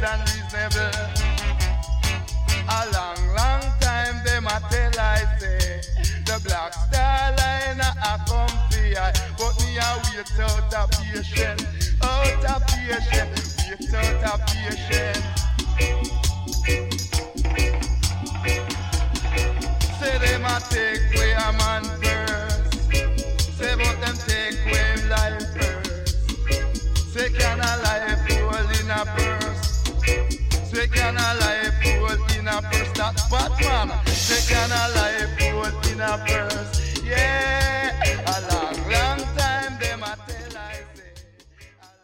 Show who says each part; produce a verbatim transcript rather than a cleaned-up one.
Speaker 1: and reasonable. A long, long time them a tell I say the Black Star Line a comfy, but me a wait out a patient, out a patient, wait out a patient. Say them a take away a man first, say but them take away him life first. Say can a life hold in a purse, say can a life hold in a purse. That Batman, say can a life hold in a purse. Yeah,